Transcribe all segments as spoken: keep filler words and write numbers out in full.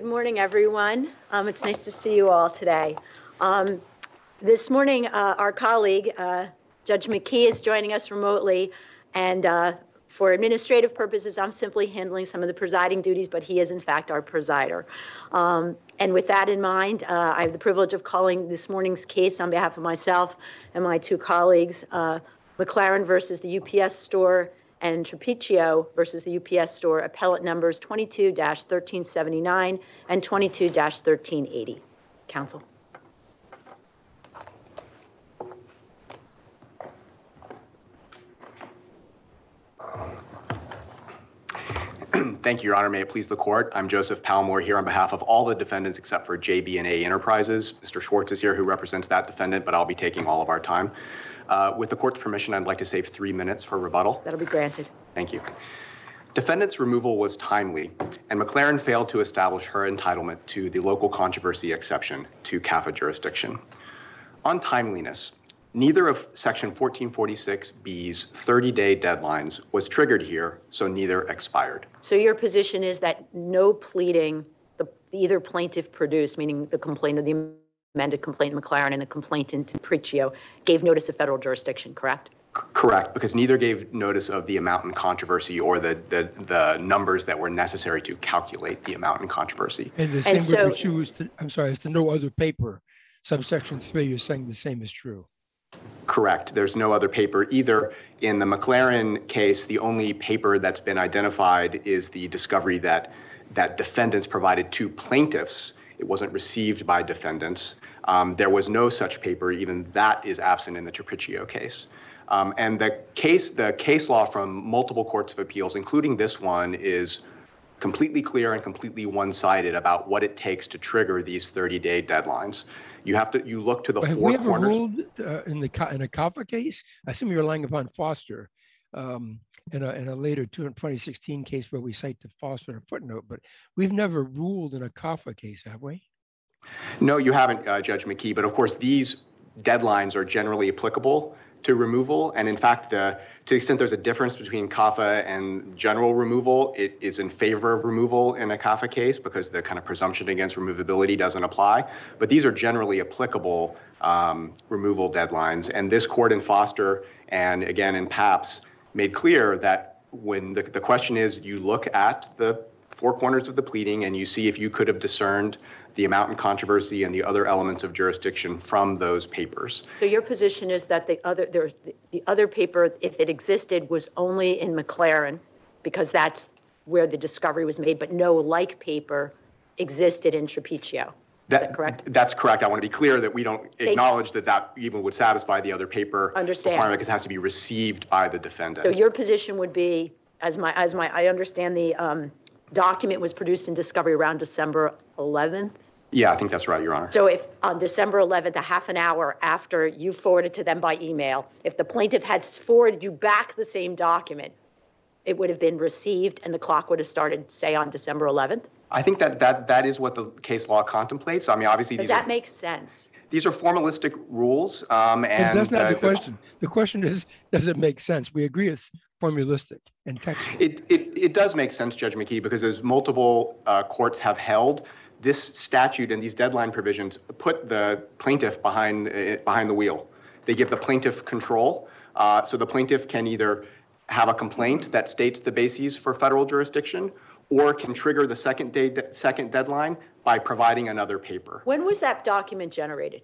Good morning, everyone. Um, it's nice to see you all today. Um, this morning, uh, our colleague, uh, Judge McKee, is joining us remotely, and uh, for administrative purposes, I'm simply handling some of the presiding duties, but he is, in fact, our presider. Um, and with that in mind, uh, I have the privilege of calling this morning's case on behalf of myself and my two colleagues, uh, McLaren versus the U P S store and Trapicio versus the U P S store, appellate numbers twenty-two dash thirteen seventy-nine and twenty-two dash thirteen eighty. Counsel. Thank you, Your Honor. May it please the court. I'm Joseph Palmore here on behalf of all the defendants except for J B and A Enterprises. Mister Schwartz is here who represents that defendant, but I'll be taking all of our time. Uh, with the court's permission, I'd like to save three minutes for rebuttal. That'll be granted. Thank you. Defendant's removal was timely, and McLaren failed to establish her entitlement to the local controversy exception to C A F A jurisdiction. On timeliness, neither of Section fourteen forty-six B's thirty-day deadlines was triggered here, so neither expired. So your position is that no pleading the either plaintiff produced, meaning the complaint of the amended complaint in McLaren and the complaint in Trapicio, gave notice of federal jurisdiction, correct? C correct, because neither gave notice of the amount in controversy or the, the, the numbers that were necessary to calculate the amount in controversy. And the same And so- would be true as to, I'm sorry, as to no other paper. Subsection three, you're saying the same is true. Correct. There's no other paper either. In the McLaren case, the only paper that's been identified is the discovery that that defendants provided to plaintiffs. It wasn't received by defendants. Um, there was no such paper. Even that is absent in the Trapicio case. Um, and the case, the case law from multiple courts of appeals, including this one, is completely clear and completely one-sided about what it takes to trigger these thirty-day deadlines. You have to, you look to the Have four we ever corners. ruled uh, in the Ca- in a C A F A case? I assume you're relying upon Foster um, in, a, in a later twenty sixteen case where we cite the Foster in a footnote, but we've never ruled in a C A F A case, have we? No, you haven't, uh, Judge McKee, but of course these deadlines are generally applicable to removal, and in fact, the, to the extent there's a difference between C A F A and general removal, it is in favor of removal in a C A F A case because the kind of presumption against removability doesn't apply. But these are generally applicable um, removal deadlines, and this court in Foster and again in Papps made clear that when the, the question is, you look at the four corners of the pleading and you see if you could have discerned the amount in controversy and the other elements of jurisdiction from those papers. So your position is that the other there, the other paper, if it existed, was only in McLaren because that's where the discovery was made, but no like paper existed in Trapicio. Is that, that correct? That's correct. I want to be clear that we don't acknowledge that that even would satisfy the other paper Understand. requirement because it has to be received by the defendant. So your position would be, as my as my I understand the um, document was produced in discovery around December eleventh. Yeah, I think that's right, Your Honor. So if on December eleventh, a half an hour after you forwarded to them by email, if the plaintiff had forwarded you back the same document, it would have been received and the clock would have started, say, on December eleventh? I think that that, that is what the case law contemplates. I mean, obviously, Does these that are, make sense? These are formalistic rules. Um, and And that's not uh, the question. The question is, does it make sense? We agree it's formulistic and textual. It, it, it does make sense, Judge McKee, because as multiple uh, courts have held, this statute and these deadline provisions put the plaintiff behind, uh, behind the wheel. They give the plaintiff control. Uh, so the plaintiff can either have a complaint that states the bases for federal jurisdiction or can trigger the second, day, second deadline by providing another paper. When was that document generated?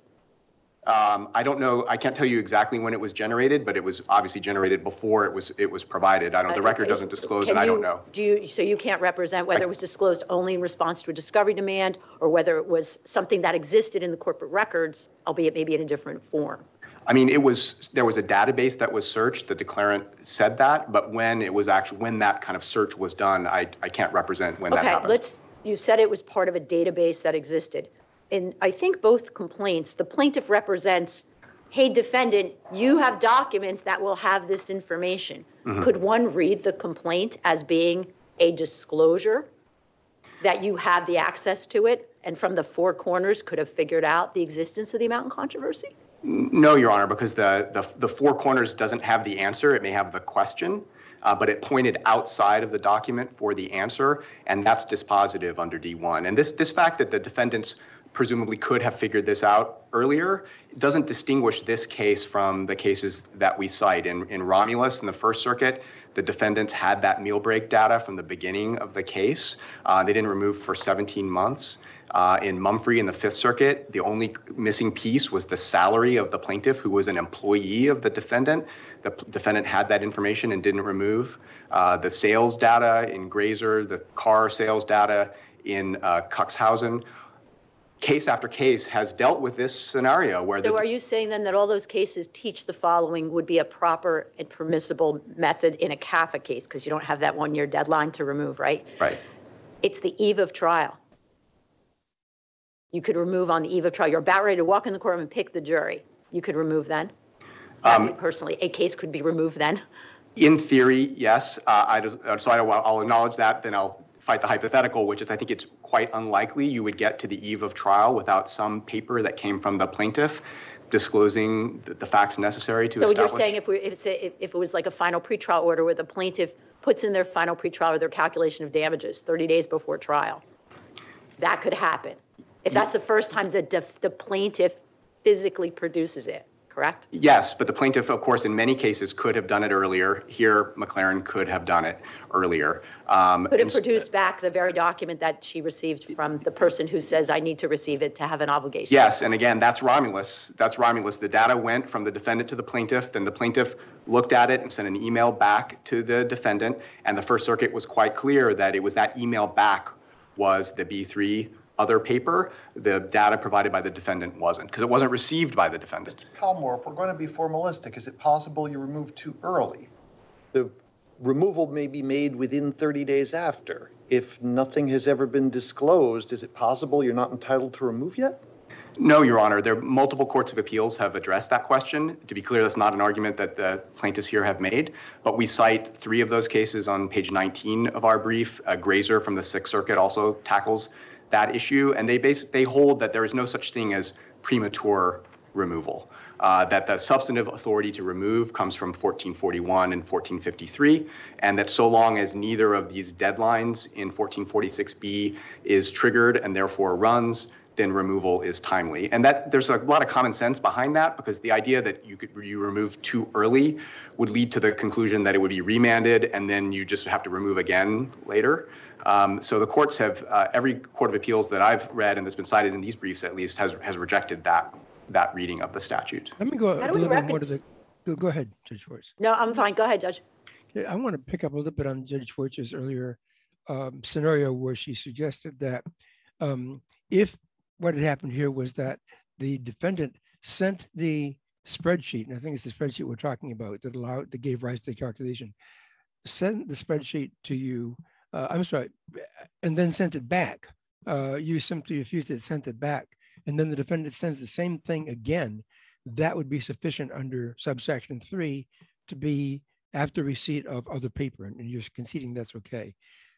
Um, I don't know. I can't tell you exactly when it was generated, but it was obviously generated before it was it was provided. I don't. The record doesn't disclose, Can and I you- don't know. Do you? So you can't represent whether it was disclosed only in response to a discovery demand, or whether it was something that existed in the corporate records, albeit maybe in a different form. I mean, it was there was a database that was searched. The declarant said that, but when it was actually when that kind of search was done, I I can't represent when that Okay, happened. let's. You said it was part of a database that existed. In I think both complaints, the plaintiff represents, hey, defendant, you have documents that will have this information. Mm-hmm. Could one read the complaint as being a disclosure that you have the access to it and from the four corners could have figured out the existence of the amount in controversy? No, Your Honor, because the, the, the four corners doesn't have the answer. It may have the question. uh, but it pointed outside of the document for the answer, and that's dispositive under D one. And this, this fact that the defendants presumably could have figured this out earlier doesn't distinguish this case from the cases that we cite. In, in Romulus, in the First Circuit, the defendants had that meal break data from the beginning of the case. Uh, they didn't remove for seventeen months. Uh, in Mumphrey in the Fifth Circuit, the only missing piece was the salary of the plaintiff, who was an employee of the defendant. The p- defendant had that information and didn't remove. Uh, the sales data in Grazer, the car sales data in uh, Cuxhausen, case after case has dealt with this scenario where the... So are you saying then that all those cases teach the following would be a proper and permissible method in a CAFA case, because you don't have that one-year deadline to remove, right? Right. It's the eve of trial. You could remove on the eve of trial. You're about ready to walk in the courtroom and pick the jury. You could remove then? Um, personally, a case could be removed then? In theory, yes. Uh, I just, so I, I'll acknowledge that, then I'll fight the hypothetical, which is I think it's quite unlikely you would get to the eve of trial without some paper that came from the plaintiff disclosing the, the facts necessary to so establish. So you're saying if, we, if, if, if it was like a final pretrial order where the plaintiff puts in their final pretrial or their calculation of damages thirty days before trial, that could happen? If that's the first time the, def, the plaintiff physically produces it, correct? Yes, but the plaintiff, of course, in many cases could have done it earlier. Here, McLaren could have done it earlier. Um, could have produced back the very document that she received from the person who says, I need to receive it to have an obligation. Yes, and again, that's Romulus. That's Romulus. The data went from the defendant to the plaintiff, then the plaintiff looked at it and sent an email back to the defendant, and the First Circuit was quite clear that it was that email back was the B three other paper. The data provided by the defendant wasn't, because it wasn't received by the defendant. Mister Palmore, if we're going to be formalistic, is it possible you removed too early? The removal may be made within thirty days after. If nothing has ever been disclosed, is it possible you're not entitled to remove yet? No, Your Honor. There multiple courts of appeals have addressed that question. To be clear, that's not an argument that the plaintiffs here have made, but we cite three of those cases on page nineteen of our brief. Uh, Grazer from the Sixth Circuit also tackles that issue, and they base, they hold that there is no such thing as premature removal, uh, that the substantive authority to remove comes from fourteen forty-one and fourteen fifty-three, and that so long as neither of these deadlines in fourteen forty-six B is triggered and therefore runs, then removal is timely. And that there's a lot of common sense behind that, because the idea that you could you remove too early would lead to the conclusion that it would be remanded and then you just have to remove again later. Um, so the courts have, uh, every court of appeals that I've read and that's been cited in these briefs at least has has rejected that that reading of the statute. Let me go a How do we little reckon- more to the, go, go ahead, Judge Schwartz. No, I'm fine. Go ahead, Judge. I want to pick up a little bit on Judge Schwartz's earlier um, scenario where she suggested that um, if what had happened here was that the defendant sent the spreadsheet, and I think it's the spreadsheet we're talking about that allowed, that gave rise to the calculation, sent the spreadsheet to you, uh, I'm sorry, and then sent it back. Uh, you simply refused it, sent it back, and then the defendant sends the same thing again. That would be sufficient under subsection three to be after receipt of other paper, and you're conceding that's okay.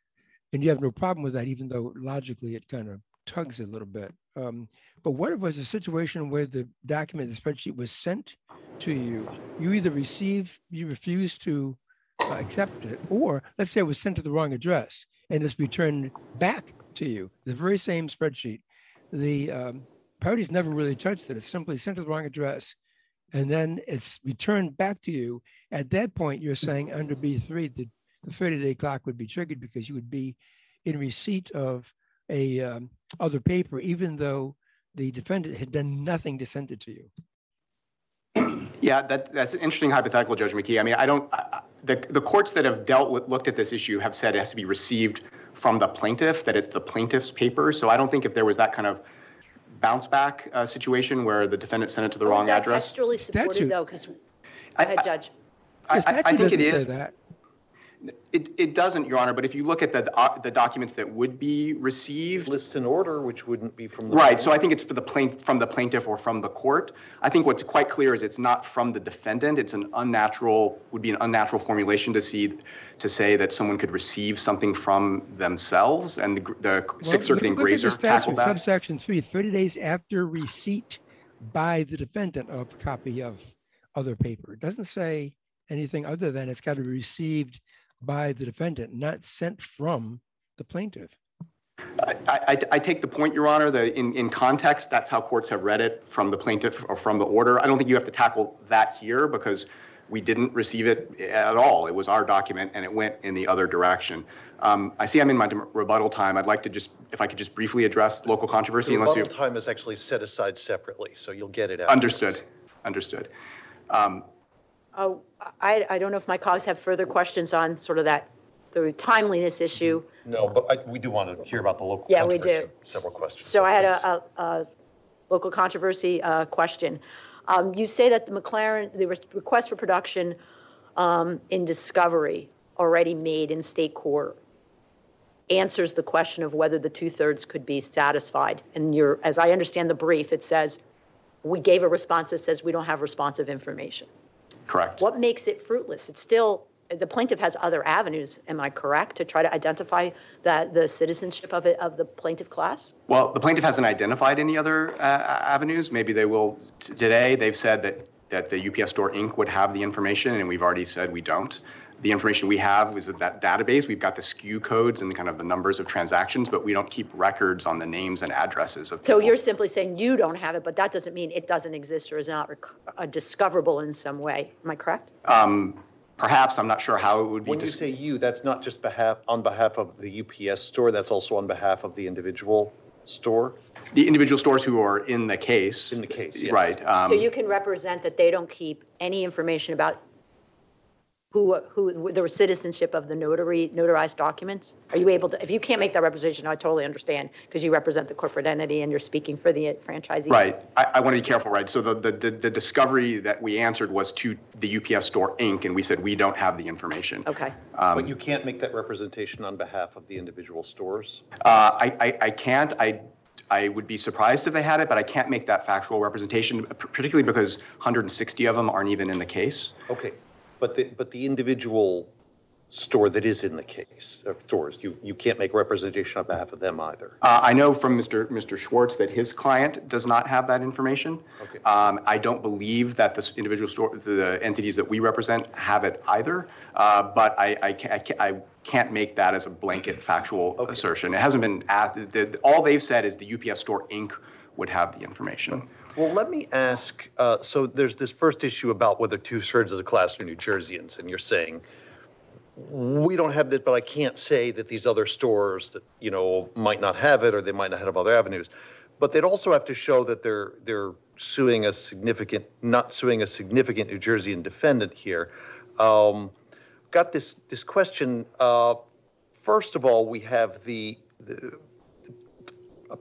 And you have no problem with that, even though logically it kind of tugs a little bit. Um, but what if it was a situation where the document, the spreadsheet was sent to you, you either received, you refused to uh, accept it, or let's say it was sent to the wrong address and it's returned back to you, the very same spreadsheet. The um, parties never really touched it. It's simply sent to the wrong address and then it's returned back to you. At that point, you're saying under B three, the the thirty day clock would be triggered because you would be in receipt of a um, other paper, even though the defendant had done nothing to send it to you. Yeah, that, that's an interesting hypothetical, Judge McKee. I mean, I don't, I, the, the courts that have dealt with, looked at this issue have said it has to be received from the plaintiff, that it's the plaintiff's paper. So I don't think if there was that kind of bounce back uh, situation where the defendant sent it to the How wrong is that address. textually supported, Statute. though? Because, go I- ahead, I- Judge. I, The I, I statute think it doesn't is. say that. It, it doesn't, Your Honor, but if you look at the, uh, the documents that would be received. List and order, which wouldn't be from the... Right, so I think it's for the plaint, from the plaintiff or from the court. I think what's quite clear is it's not from the defendant. It's an unnatural, would be an unnatural formulation to see, to say that someone could receive something from themselves. And the, the Sixth Circuit and Well, look at the Grazer tackled statute, that. Subsection three, thirty days after receipt by the defendant of a copy of other paper. It doesn't say anything other than it's got to be received by the defendant, not sent from the plaintiff. I, I, I take the point, Your Honor, that in, in context, that's how courts have read it from the plaintiff or from the order. I don't think you have to tackle that here because we didn't receive it at all. It was our document and it went in the other direction. Um, I see I'm in my rebuttal time. I'd like to just, if I could just briefly address local controversy. The unless rebuttal you time is actually set aside separately, so you'll get it out. Understood. Understood. Um, Oh, I, I don't know if my colleagues have further questions on sort of that, the timeliness issue. No, but I, we do want to hear about the local Yeah, we controversy. do. Several questions. So I had please. a, a, a local controversy uh, question. Um, you say that the McLaren, the re- request for production um, in discovery already made in state court answers the question of whether the two-thirds could be satisfied. And you're, as I understand the brief, it says, we gave a response that says we don't have responsive information. correct. What makes it fruitless? It's still, the plaintiff has other avenues, am I correct, to try to identify that the citizenship of it, of the plaintiff class? Well, the plaintiff hasn't identified any other uh, avenues. Maybe they will t- today. They've said that, that the U P S Store Incorporated would have the information, and we've already said we don't. The information we have is that database. We've got the S K U codes and kind of the numbers of transactions, but we don't keep records on the names and addresses of people. So you're simply saying you don't have it, but that doesn't mean it doesn't exist or is not rec- uh, discoverable in some way. Am I correct? Um, perhaps, I'm not sure how it would be. When you dis- say you, that's not just behalf, on behalf of the U P S store, that's also on behalf of the individual store? the individual stores who are in the case. In the case, yes. Right. Um, So you can represent that they don't keep any information about who, who, the citizenship of the notary, notarized documents? Are you able to, if you can't make that representation, I totally understand, because you represent the corporate entity and you're speaking for the franchisee. Right. I, I want to be careful, right? So the, the, the, the discovery that we answered was to the U P S Store Incorporated, and we said we don't have the information. Okay. But you can't make that representation on behalf of the individual stores? Uh, I, I, I can't. I, I would be surprised if they had it, but I can't make that factual representation, particularly because one hundred sixty of them aren't even in the case. Okay, but the, but the individual store that is in the case, uh, stores, you, you can't make representation on behalf of them either? Uh, I know from Mister Mister Schwartz that his client does not have that information. Okay. Um, I don't believe that the individual store, the entities that we represent have it either, uh, but I, I, can't, I, can't, I can't make that as a blanket factual Okay. assertion. It hasn't been asked. The, the, all they've said is the U P S Store Incorporated would have the information. Well, let me ask, uh, so there's this first issue about whether two-thirds of the class are New Jerseyans, and you're saying, we don't have this, but I can't say that these other stores that, you know, might not have it, or they might not have other avenues. But they'd also have to show that they're they're suing a significant, not suing a significant New Jerseyan defendant here. Um, got this this question. Uh, first of all, we have the, the uh,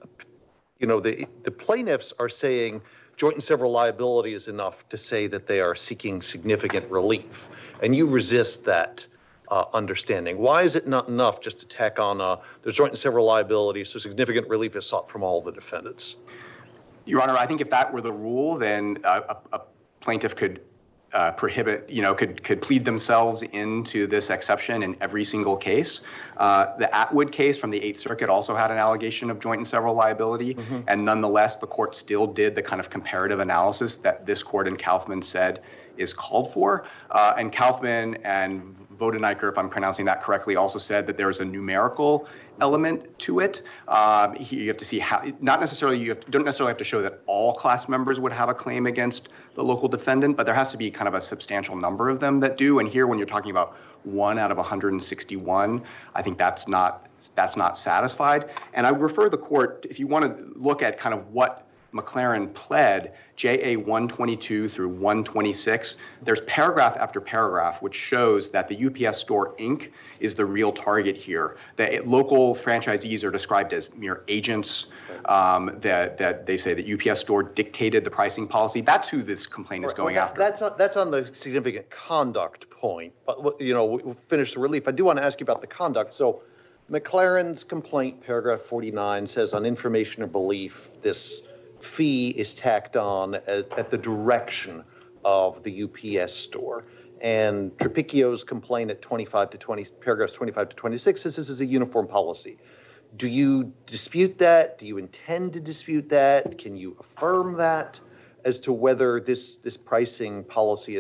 you know, the the plaintiffs are saying joint and several liability is enough to say that they are seeking significant relief, and you resist that uh, understanding. Why is it not enough just to tack on uh, there's joint and several liability, so significant relief is sought from all the defendants? Your Honor, I think if that were the rule, then a, a, a plaintiff could uh, prohibit, you know, could could plead themselves into this exception in every single case. Uh, the Atwood case from the Eighth Circuit also had an allegation of joint and several liability, mm-hmm. and nonetheless, the court still did the kind of comparative analysis that this court in Kaufman said is called for. Uh, and Kaufman and Vodeniker, if I'm pronouncing that correctly, also said that there's a numerical element to it. Um, you have to see how, not necessarily, you have, don't necessarily have to show that all class members would have a claim against the local defendant, but there has to be kind of a substantial number of them that do. And here, when you're talking about one out of one hundred sixty-one, I think that's not, that's not satisfied. And I would refer the court, if you want to look at kind of what McLaren pled, J A one twenty-two through one twenty-six, there's paragraph after paragraph which shows that the U P S Store Incorporated is the real target here. That local franchisees are described as mere agents, um, that, that they say that U P S Store dictated the pricing policy. That's who this complaint is going well, after. That's on, that's on the significant conduct point, but you know, we'll finish the relief. I do want to ask you about the conduct. So McLaren's complaint, paragraph forty-nine, says on information or belief, this fee is tacked on at, at the direction of the U P S store. And Trapicchio's complaint at twenty-five to twenty, paragraphs twenty-five to twenty-six says this is a uniform policy. Do you dispute that? Do you intend to dispute that? Can you affirm that as to whether this, this pricing policy is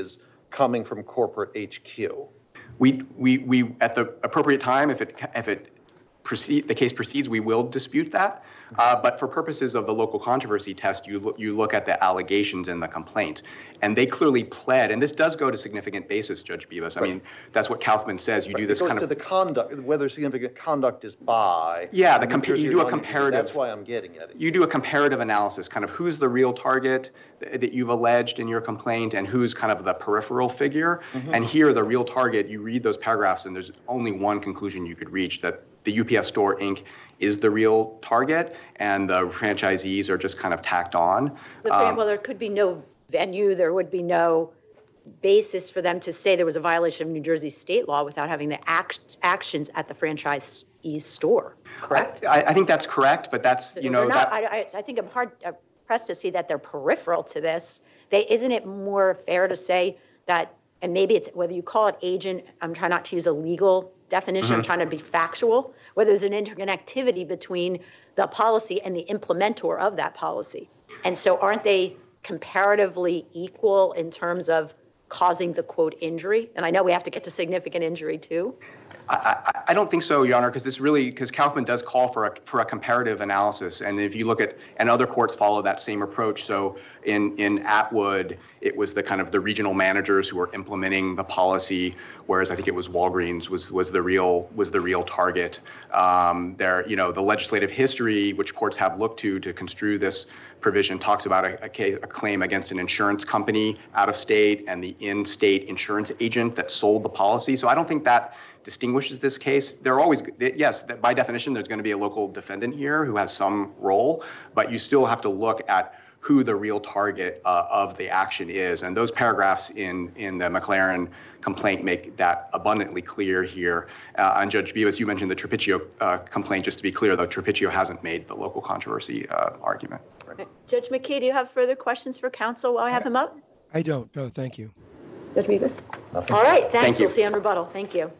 coming from corporate H Q. We, we, we, at the appropriate time, if it, if it proceed, the case proceeds, we will dispute that. Uh, but for purposes of the local controversy test, you look, you look at the allegations in the complaint, and they clearly pled, and this does go to significant basis, Judge Bevis. I Right. mean, that's what Kaufman says. You Right. do this it goes kind to of the conduct, whether significant conduct is by. Yeah, the New compa- Jersey you do a or non-New Jersey. comparative- That's why I'm getting at it. you do a comparative analysis, kind of who's the real target th- that you've alleged in your complaint and who's kind of the peripheral figure. Mm-hmm. And here, the real target, you read those paragraphs and there's only one conclusion you could reach, that the U P S Store Incorporated is the real target and the franchisees are just kind of tacked on. The fran- Um, Well, there could be no venue, there would be no basis for them to say there was a violation of New Jersey state law without having the act- actions at the franchisee store, correct? I, I think that's correct, but that's, you know, They're not- that, I, I, I think I'm hard uh, pressed to see that they're peripheral to this. They, isn't it more fair to say that, and maybe it's, whether you call it agent, I'm trying not to use a legal definition, I'm trying to be factual, whether there's an interconnectivity between the policy and the implementer of that policy. And so aren't they comparatively equal in terms of causing the quote injury? And I know we have to get to significant injury too. I, I, I don't think so, Your Honor, because this really, because Kaufman does call for a, for a comparative analysis. And if you look at, and other courts follow that same approach. So in, in Atwood, it was the kind of the regional managers who were implementing the policy, whereas I think it was Walgreens was, was the real, was the real target. Um, there, you know, the legislative history, which courts have looked to to construe this provision, talks about a, a, case, a claim against an insurance company out of state and the in-state insurance agent that sold the policy. So I don't think that distinguishes this case. There are always, yes, by definition, there's going to be a local defendant here who has some role, but you still have to look at who the real target uh, of the action is. And those paragraphs in, in the McLaren complaint make that abundantly clear here. Uh, and Judge Bevis, you mentioned the Trapiccio uh, complaint. Just to be clear, though, Trapiccio hasn't made the local controversy uh, argument. Right. Judge McKee, do you have further questions for counsel while I have him up? I don't. No, thank you. Judge Bevis? Nothing. All right, thanks. Thank you. We'll see you on rebuttal. Thank you.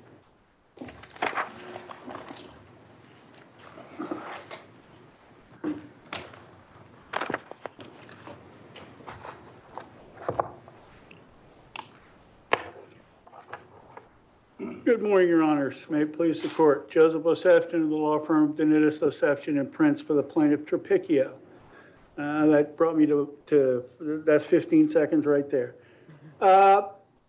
Good morning, Your Honors. May it please the Court. Joseph Osefton of the law firm Denitis, Osefton and Prince for the plaintiff Trapiccio. Uh, that brought me to, to, that's fifteen seconds right there. Uh,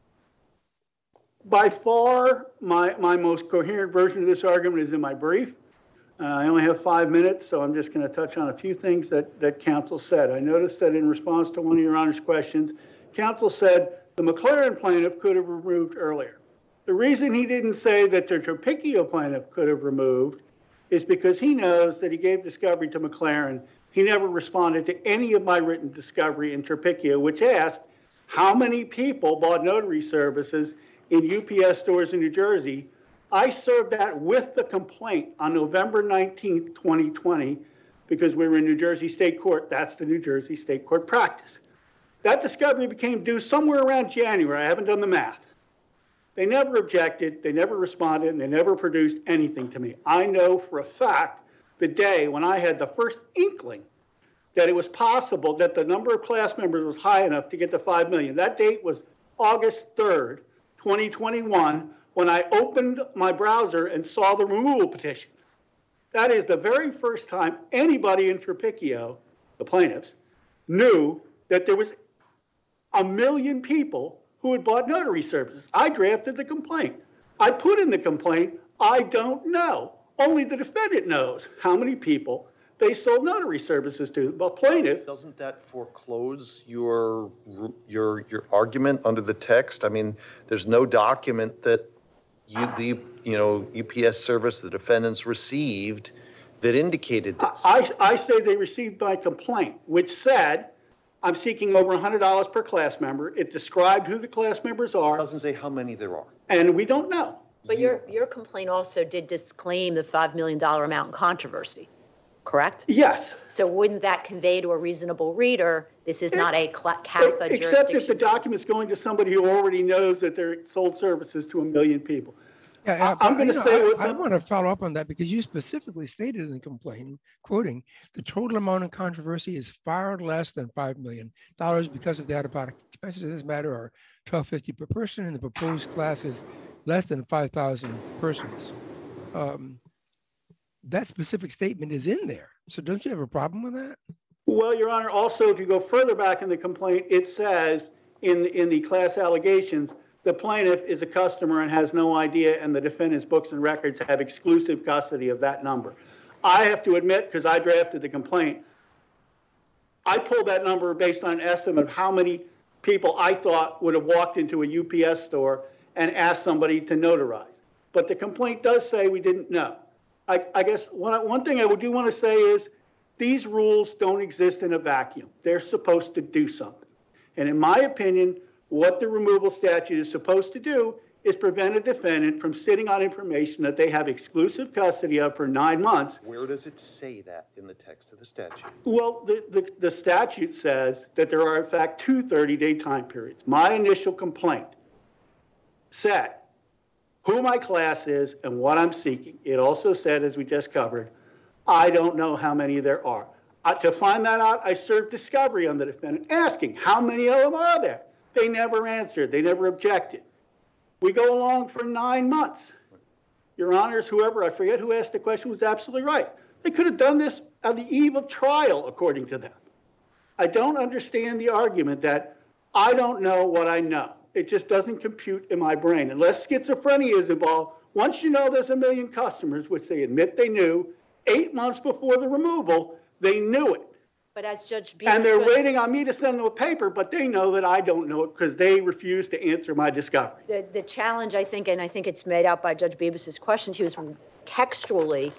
by far, my, my most coherent version of this argument is in my brief. Uh, I only have five minutes, so I'm just going to touch on a few things that, that counsel said. I noticed that in response to one of Your Honor's questions, counsel said the McLaren plaintiff could have removed earlier. The reason he didn't say that the Trapiccio plaintiff could have removed is because he knows that he gave discovery to McLaren. He never responded to any of my written discovery in Trapiccio, which asked how many people bought notary services in U P S stores in New Jersey. I served that with the complaint on November nineteenth, twenty twenty, because we were in New Jersey State Court. That's the New Jersey State Court practice. That discovery became due somewhere around January. I haven't done the math. They never objected, they never responded, and they never produced anything to me. I know for a fact the day when I had the first inkling that it was possible that the number of class members was high enough to get to five million. That date was August third, twenty twenty-one, when I opened my browser and saw the removal petition. That is the very first time anybody in Trapiccio, the plaintiffs, knew that there was a million people who had bought notary services. I drafted the complaint. I put in the complaint, I don't know. Only the defendant knows how many people they sold notary services to. The plaintiff. Doesn't that foreclose your, your, your argument under the text? I mean, there's no document that you, the, you know, U P S service the defendants received that indicated this. I, I say they received my complaint, which said, I'm seeking over one hundred dollars per class member. It described who the class members It are, doesn't say how many there are. and we don't know. But your, your complaint also did disclaim the five million dollars amount in controversy, correct? Yes. So wouldn't that convey to a reasonable reader, this is not a cla- CAFA jurisdiction? Except if the document's going to somebody who already knows that they're sold services to a million people. Yeah, I- I'm but, gonna you know, say I- what's I up- want to follow up on that because you specifically stated in the complaint, quoting, "The total amount of controversy is far less than five million dollars because of the out-of-pocket expenses in this matter are twelve fifty per person, and the proposed class is less than five thousand persons." Um, That specific statement is in there. So don't you have a problem with that? Well, Your Honor, also, if you go further back in the complaint, it says in, in the class allegations, the plaintiff is a customer and has no idea, and the defendant's books and records have exclusive custody of that number. I have to admit, because I drafted the complaint, I pulled that number based on an estimate of how many people I thought would have walked into a U P S store and asked somebody to notarize. But the complaint does say we didn't know. I, I guess one, one thing I do want to say is these rules don't exist in a vacuum. They're supposed to do something. And in my opinion, what the removal statute is supposed to do is prevent a defendant from sitting on information that they have exclusive custody of for nine months. Where does it say that in the text of the statute? Well, the, the, the statute says that there are, in fact, two thirty-day time periods. My initial complaint said who my class is and what I'm seeking. It also said, as we just covered, I don't know how many there are. Uh, to find that out, I served discovery on the defendant, asking how many of them are there. They never answered. They never objected. We go along for nine months. Your Honors, whoever, I forget who asked the question, was absolutely right. They could have done this on the eve of trial, according to them. I don't understand the argument that I don't know what I know. It just doesn't compute in my brain. Unless schizophrenia is involved, once you know there's a million customers, which they admit they knew, eight months before the removal, they knew it. But as Judge Beebe. And they're waiting on me to send them a paper, but they know that I don't know it because they refuse to answer my discovery. The, the challenge, I think, and I think it's made out by Judge Beebus's question, too, is textually,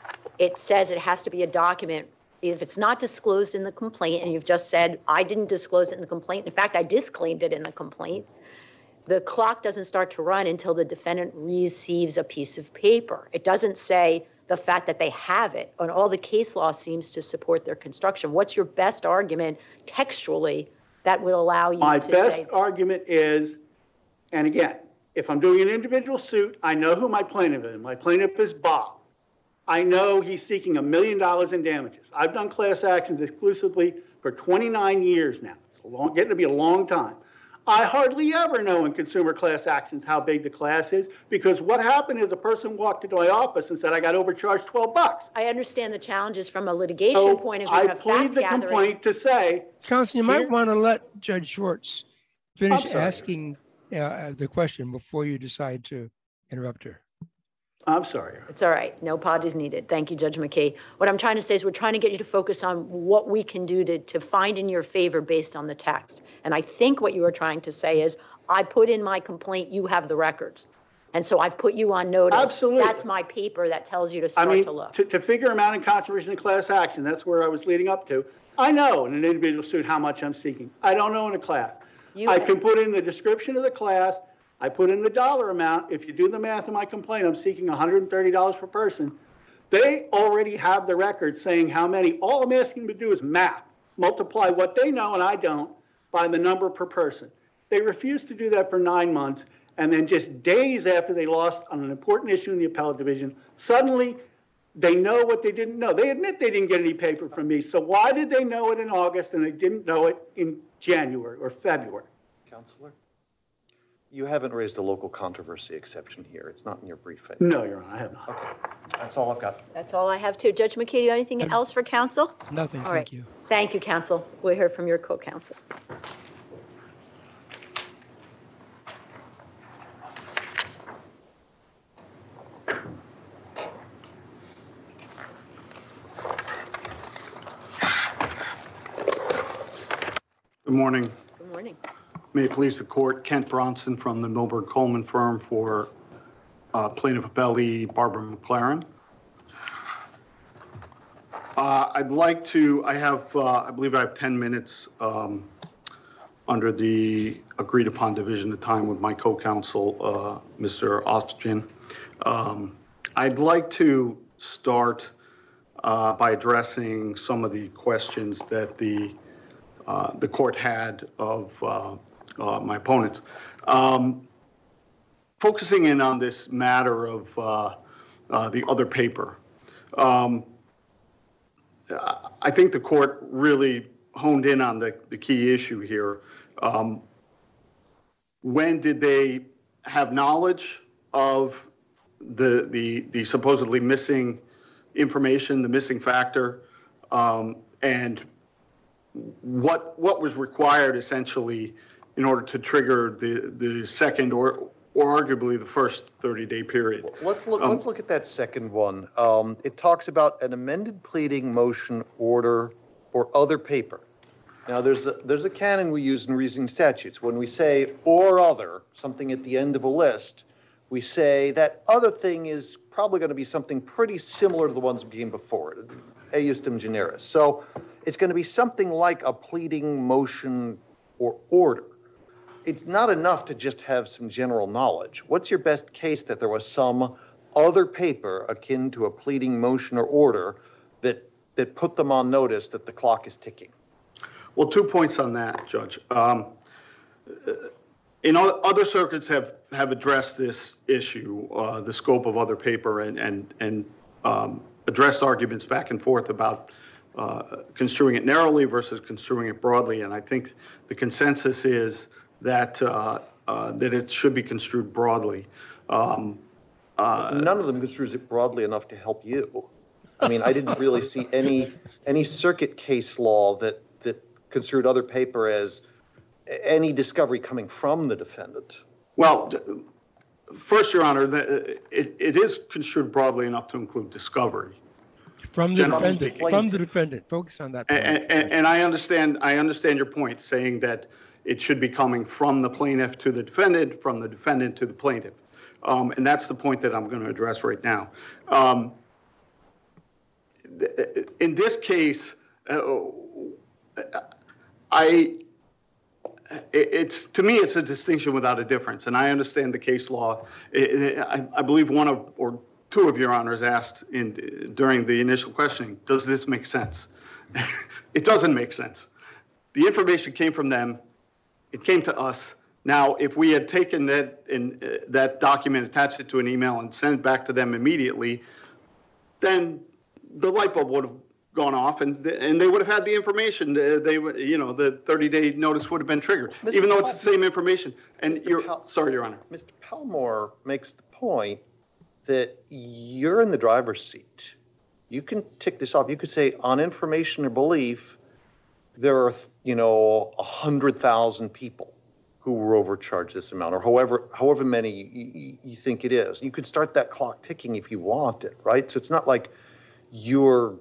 it says it has to be a document. If it's not disclosed in the complaint, and you've just said, I didn't disclose it in the complaint, in fact, I disclaimed it in the complaint, the clock doesn't start to run until the defendant receives a piece of paper. It doesn't say the fact that they have it, and all the case law seems to support their construction. What's your best argument textually that would allow you My to best say? argument is, and again, if I'm doing an individual suit, I know who my plaintiff is. My plaintiff is Bob. I know he's seeking a million dollars in damages. I've done class actions exclusively for twenty-nine years now. It's a long, getting to be a long time. I hardly ever know in consumer class actions how big the class is, because what happened is a person walked into my office and said, I got overcharged twelve bucks. I understand the challenges from a litigation So point of view I and a plead fact the gathering. complaint to say, Counsel, you Here- might want to let Judge Schwartz finish I'm sorry. asking uh, the question before you decide to interrupt her. I'm sorry. It's all right. No apologies needed. Thank you, Judge McKee. What I'm trying to say is we're trying to get you to focus on what we can do to, to find in your favor based on the text. And I think what you were trying to say is, I put in my complaint, you have the records. And so I've put you on notice. Absolutely. That's my paper that tells you to I start mean, to look. to, to figure amount in controversy in class action, that's where I was leading up to. I know in an individual suit how much I'm seeking. I don't know in a class. You I have- can put in the description of the class. I put in the dollar amount. If you do the math in my complaint, I'm seeking one hundred thirty dollars per person. They already have the record saying how many. All I'm asking them to do is math, multiply what they know and I don't by the number per person. They refused to do that for nine months. And then just days after they lost on an important issue in the appellate division, suddenly they know what they didn't know. They admit they didn't get any paper from me. So why did they know it in August and they didn't know it in January or February? Counselor? You haven't raised a local controversy exception here. It's not in your brief. No, Your Honor, I have not. Okay, that's all I've got. That's all I have too. Judge McKee, do you have anything else for counsel? Nothing, All right. thank you. Thank you, counsel. We'll hear from your co-counsel. Good morning. Good morning. May it please the court, Kent Bronson from the Milberg Coleman firm for uh, plaintiff appellee Barbara McLaren. Uh, I'd like to, I have, uh, I believe I have ten minutes um, under the agreed upon division of time with my co-counsel, uh, Mister Austrian. Um, I'd like to start uh, by addressing some of the questions that the uh, the court had of uh, uh, my opponents. Um, focusing in on this matter of uh, uh, the other paper, um, I think the court really honed in on the, the key issue here. Um, when did they have knowledge of the, the, the supposedly missing information, the missing factor, um, and what, what was required essentially in order to trigger the, the second or, or arguably the first thirty-day period? Let's look, Um, let's look at that second one. Um, It talks about an amended pleading, motion, order, or other paper. Now, there's a, there's a canon we use in reasoning statutes. When we say or other, something at the end of a list, we say that other thing is probably going to be something pretty similar to the ones we came before it, a justum generis. So it's going to be something like a pleading, motion, or order. It's not enough to just have some general knowledge. What's your best case that there was some other paper akin to a pleading, motion, or order that, that put them on notice that the clock is ticking? Well, two points on that, Judge. Um, in o- other circuits have, have addressed this issue, uh, the scope of other paper, and, and, and um, addressed arguments back and forth about uh, construing it narrowly versus construing it broadly. And I think the consensus is that, uh, uh, that it should be construed broadly. Um, uh, None of them construes it broadly enough to help you. I mean, I didn't really see any, any circuit case law that, that construed other paper as any discovery coming from the defendant. Well, d- first, Your Honor, the, it, it is construed broadly enough to include discovery. From the Generally defendant, speaking. from the defendant, focus on that. point. And, and, and I understand, I understand your point, saying that it should be coming from the plaintiff to the defendant, from the defendant to the plaintiff. Um, and that's the point that I'm going to address right now. Um, th- in this case, uh, I, it's, to me, it's a distinction without a difference. And I understand the case law. I, I, I believe one of, or two of your honors asked in, during the initial questioning, does this make sense? It doesn't make sense. The information came from them. It came to us. Now, if we had taken that, in, uh, that document, attached it to an email, and sent it back to them immediately, then the light bulb would have gone off, and and they would have had the information. Uh, they would, you know, the thirty-day notice would have been triggered, Mister even though it's Pal- the same information. And Mister you're Pal- sorry, Your Honor. Mister Palmore makes the point that you're in the driver's seat. You can tick this off. You could say, on information or belief, there are, you know, a hundred thousand people who were overcharged this amount, or however however many you, you, you think it is. You could start that clock ticking if you want it, right? So it's not like you're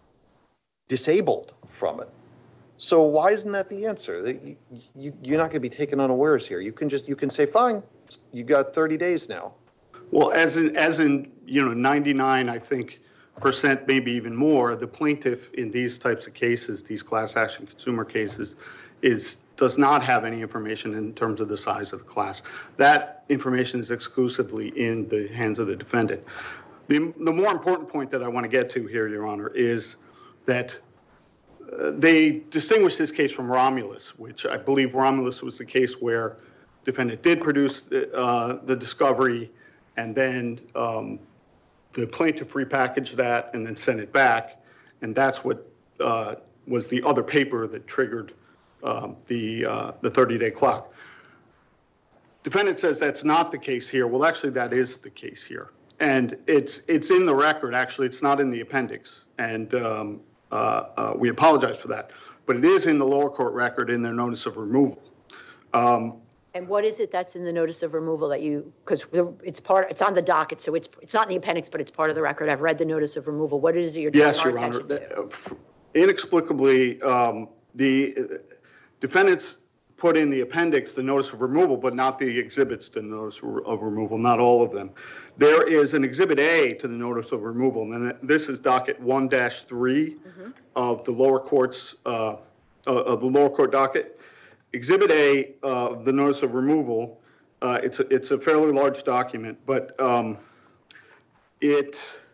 disabled from it. So why isn't that the answer? That you, you, you're not going to be taken unawares here. You can just you can say, fine, you got thirty days now. Well, as in as in you know, ninety-nine, I think, percent, maybe even more, the plaintiff in these types of cases, these class action consumer cases, is does not have any information in terms of the size of the class. That information is exclusively in the hands of the defendant. The, the more important point that I want to get to here, Your Honor, is that uh, they distinguish this case from Romulus, which I believe Romulus was the case where defendant did produce uh, the discovery, and then um, the plaintiff repackaged that and then sent it back, and that's what uh, was the other paper that triggered um, the uh, the thirty-day clock. Defendant says that's not the case here. Well, actually, that is the case here, and it's it's in the record. Actually, it's not in the appendix, and um, uh, uh, we apologize for that. But it is in the lower court record in their notice of removal. Um, And what is it that's in the notice of removal that you, because it's part, it's on the docket, so it's it's not in the appendix, but it's part of the record. I've read the notice of removal. What is it you're drawing Yes, our Your Honor. attention to? Uh, f- Inexplicably, um, the uh, defendants put in the appendix the notice of removal, but not the exhibits to the notice of of removal, not all of them. There is an Exhibit A to the notice of removal, and then this is docket one dash three of the lower court's, uh, uh, of the lower court docket. Exhibit A of uh, the notice of removal, uh, it's, a, it's a fairly large document, but um, it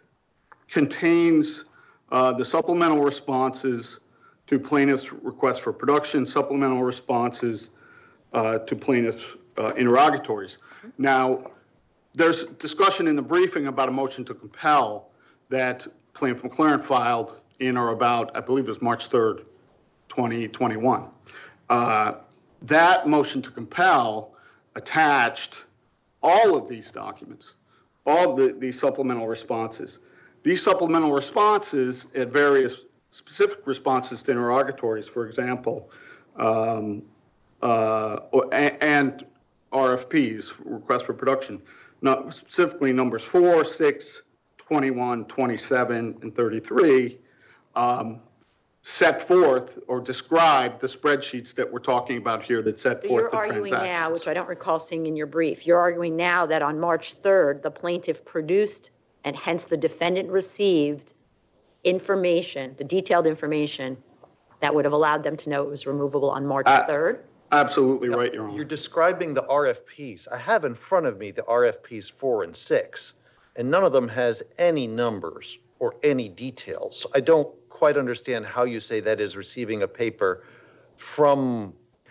contains uh, the supplemental responses to plaintiff's request for production, supplemental responses uh, to plaintiff's uh, interrogatories. Now, there's discussion in the briefing about a motion to compel that Plaintiff McLaren filed in or about, I believe it was March third, twenty twenty-one. Uh, that motion to compel attached all of these documents, all of the, these supplemental responses. These supplemental responses at various specific responses to interrogatories, for example, um, uh, and R F Ps, requests for production, not specifically numbers four, six, twenty-one, twenty-seven, and thirty-three, um, set forth or describe the spreadsheets that we're talking about here that set So forth you're the arguing now, transactions. which I don't recall seeing in your brief, you're arguing now that on March third, the plaintiff produced and hence the defendant received information, the detailed information that would have allowed them to know it was removable on March third? Absolutely right, Your Honor. You're describing the R F Ps. I have in front of me the R F Ps four and six, and none of them has any numbers or any details. So I don't quite understand how you say that is receiving a paper from,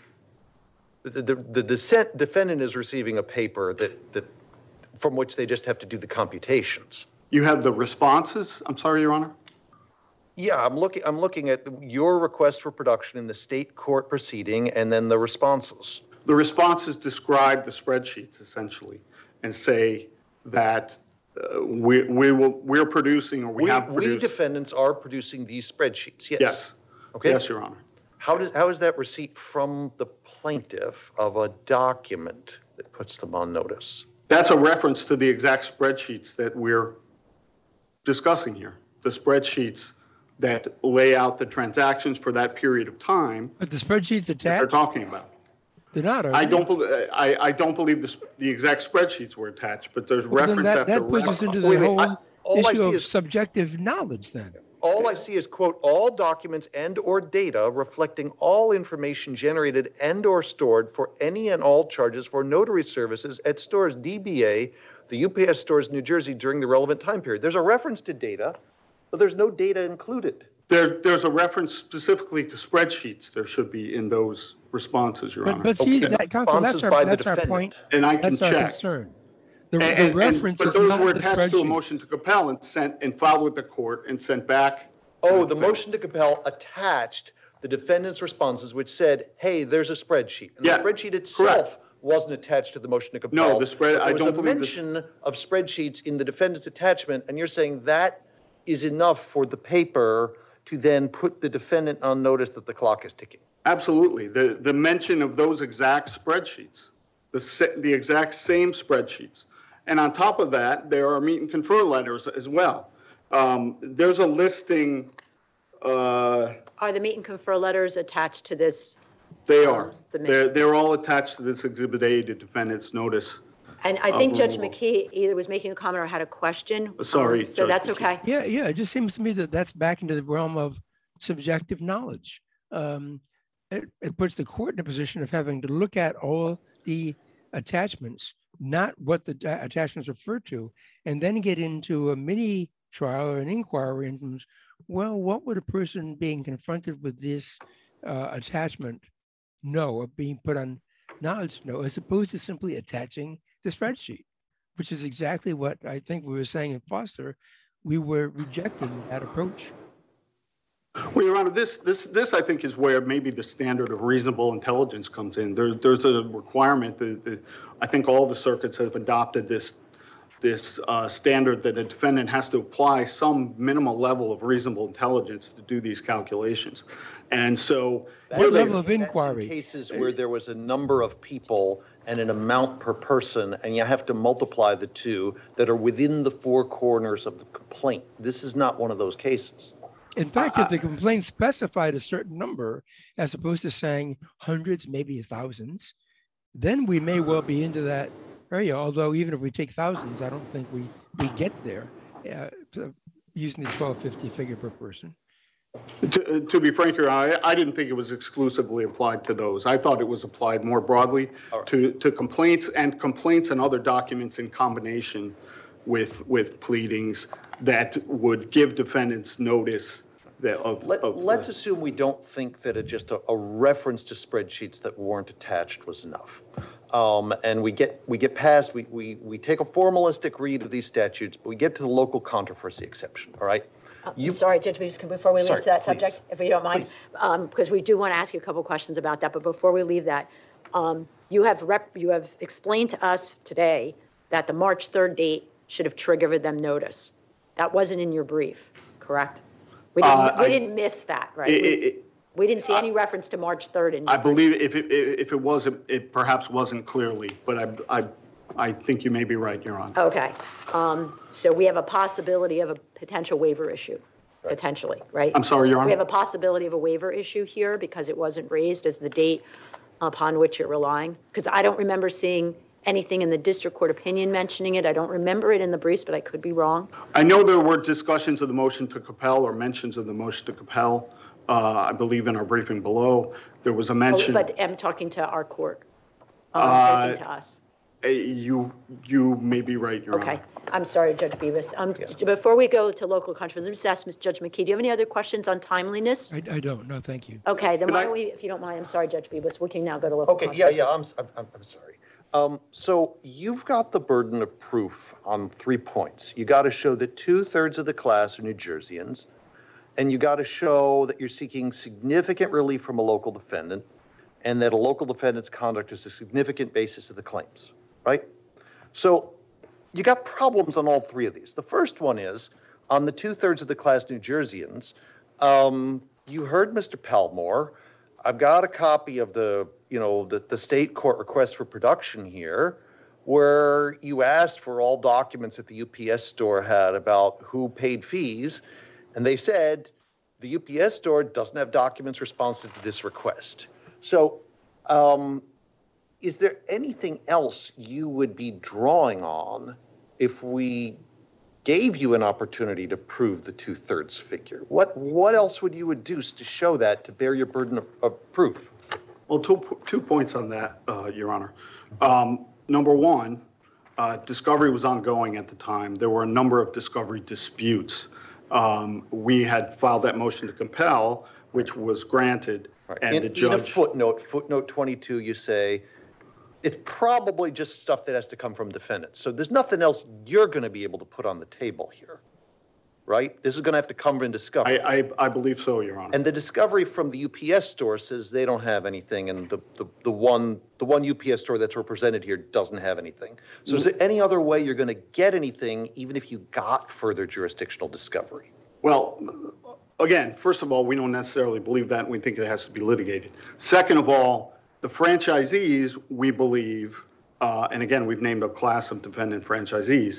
the, the, the dissent, defendant is receiving a paper that, that, from which they just have to do the computations. You have the responses? I'm sorry, Your Honor? Yeah, I'm looking, I'm looking at your request for production in the state court proceeding and then the responses. The responses describe the spreadsheets essentially and say that uh, we, we will, we're producing or we, We, have we produced. defendants are producing these spreadsheets, yes? Yes. Okay. Yes, Your Honor. How does, how is that receipt from the plaintiff of a document that puts them on notice? That's a reference to the exact spreadsheets that we're discussing here. The spreadsheets that lay out the transactions for that period of time But the spreadsheets that they're attached, talking about. they're not, are I they? don't, bel- I, I don't believe the, s- the exact spreadsheets were attached, but there's Well, then reference that, after that puts us reference. into Wait, the wait, I- whole all I issue see of is- subjective knowledge then. All I see is, quote, all documents and or data reflecting all information generated and or stored for any and all charges for notary services at stores D B A, the U P S stores New Jersey during the relevant time period. There's a reference to data, but there's no data included. There, there's a reference specifically to spreadsheets there should be in those responses, Your But, Honor. but see, Okay. that, counsel, that's Responses our, by the that's our point. defendant. And I can That's our check. concern. The, And- the and- reference but is those not were the attached to a spreadsheet. motion to compel and sent and filed with the court and sent back. Oh, the motion to compel attached the defendant's responses, which said, hey, there's a spreadsheet. And the Yeah, spreadsheet itself correct. wasn't attached to the motion to compel. No, the spread- but I don't believe There the- was a mention of spreadsheets in the defendant's attachment, and you're saying that is enough for the paper to then put the defendant on notice that the clock is ticking. Absolutely. The, the mention of those exact spreadsheets, the, sa- the exact same spreadsheets. And on top of that, there are meet and confer letters as well. Um, there's a listing, uh, Are the meet and confer letters attached to this? they Um, are. submission. They're, they're all attached to this Exhibit A, the defendant's notice. And I think Judge removal. McKee either was making a comment or had a question. Sorry, Um, So Judge that's McKee. okay. Yeah, yeah, it just seems to me that that's back into the realm of subjective knowledge. Um, it, it puts the court in a position of having to look at all the attachments, not what the da- attachments refer to, and then get into a mini trial or an inquiry and terms, well, what would a person being confronted with this uh, attachment know or being put on knowledge know, as opposed to simply attaching the spreadsheet, which is exactly what I think we were saying in Foster. We were rejecting that approach. Well, Your Honor, this, this, this I think is where maybe the standard of reasonable intelligence comes in. There, there's a requirement that, that I think all the circuits have adopted this, this uh, standard that a defendant has to apply some minimal level of reasonable intelligence to do these calculations. And so. What here they- level of That's in inquiry? cases where there was a number of people and an amount per person, and you have to multiply the two that are within the four corners of the complaint. This is not one of those cases. In fact, if the complaint specified a certain number, as opposed to saying hundreds, maybe thousands, then we may well be into that area. Although even if we take thousands, I don't think we, we get there uh, to- using the twelve fifty figure per person. To, to be frank, Your Honor, I, I didn't think it was exclusively applied to those. I thought it was applied more broadly to, to complaints and complaints and other documents in combination with, with pleadings that would give defendants notice that of. Let, of- let's assume we don't think that it just a, a reference to spreadsheets that weren't attached was enough. Um, and we get, we get past, we, we, we take a formalistic read of these statutes, but we get to the local controversy exception, all right? I'm You- sorry, Judge Bevis, before we leave Sorry, to that please. subject, if you don't mind, Please. because we do want to ask you a couple questions about that, but before we leave that, um, you have rep, you have explained to us today that the March third date should have triggered them notice. That wasn't in your brief, correct? We didn't, Uh, we I- didn't miss that, right? It- We- it- it- We didn't see any reference to March third in I your brief. believe if it, if it was, it perhaps wasn't clearly, but I, I, I think you may be right, Your Honor. Okay, um, so we have a possibility of a potential waiver issue, potentially, right? I'm sorry, Your Honor? We have a possibility of a waiver issue here because it wasn't raised as the date upon which you're relying? Because I don't remember seeing anything in the district court opinion mentioning it. I don't remember it in the briefs, but I could be wrong. I know there were discussions of the motion to compel or mentions of the motion to compel. Uh, I believe in our briefing below, there was a Oh, mention. But I'm talking to our court, um, Uh, talking to us. Uh, You, you may be right, Your Honor. Okay, I'm sorry, Judge Bevis. Um, Before we go to local controversy, let me just ask Miz Judge McKee, do you have any other questions on timeliness? I, I don't, no, thank you. Okay, then Could why I- don't we, if you don't mind, I'm sorry, Judge Bevis, we can now go to local Okay, controversy. yeah, yeah, I'm, s- I'm, I'm I'm sorry. Um, so you've got the burden of proof on three points. You got to show that two-thirds of the class are New Jerseyans, and you got to show that you're seeking significant relief from a local defendant, and that a local defendant's conduct is a significant basis of the claims, right? So you got problems on all three of these. The first one is, on the two-thirds of the class New Jerseyans, um, you heard Mister Palmore. I've got a copy of the, you know, the, the state court request for production here, where you asked for all documents that the U P S store had about who paid fees, and they said the U P S store doesn't have documents responsive to this request. So, um, is there anything else you would be drawing on if we gave you an opportunity to prove the two-thirds figure? What what else would you adduce to show that, to bear your burden of, of proof? Well, two, two points on that, uh, Your Honor. Um, Number one, uh, discovery was ongoing at the time. There were a number of discovery disputes. Um, We had filed that motion to compel, which was granted, and in, the in a judge. footnote, footnote twenty-two, you say, it's probably just stuff that has to come from defendants. So there's nothing else you're going to be able to put on the table here, right? This is going to have to come in discovery. I, I, I believe so, Your Honor. And the discovery from the U P S store says they don't have anything, and the, the, the one the one U P S store that's represented here doesn't have anything. So is there any other way you're going to get anything, even if you got further jurisdictional discovery? Well, again, first of all, we don't necessarily believe that, and we think it has to be litigated. Second of all, the franchisees, we believe, uh, and again, we've named a class of defendant franchisees,